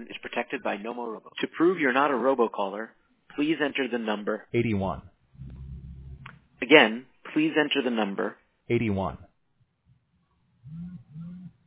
phone is protected by Nomo Robo. To prove you're not a robocaller, please enter the number 81. Again, please enter the number 81.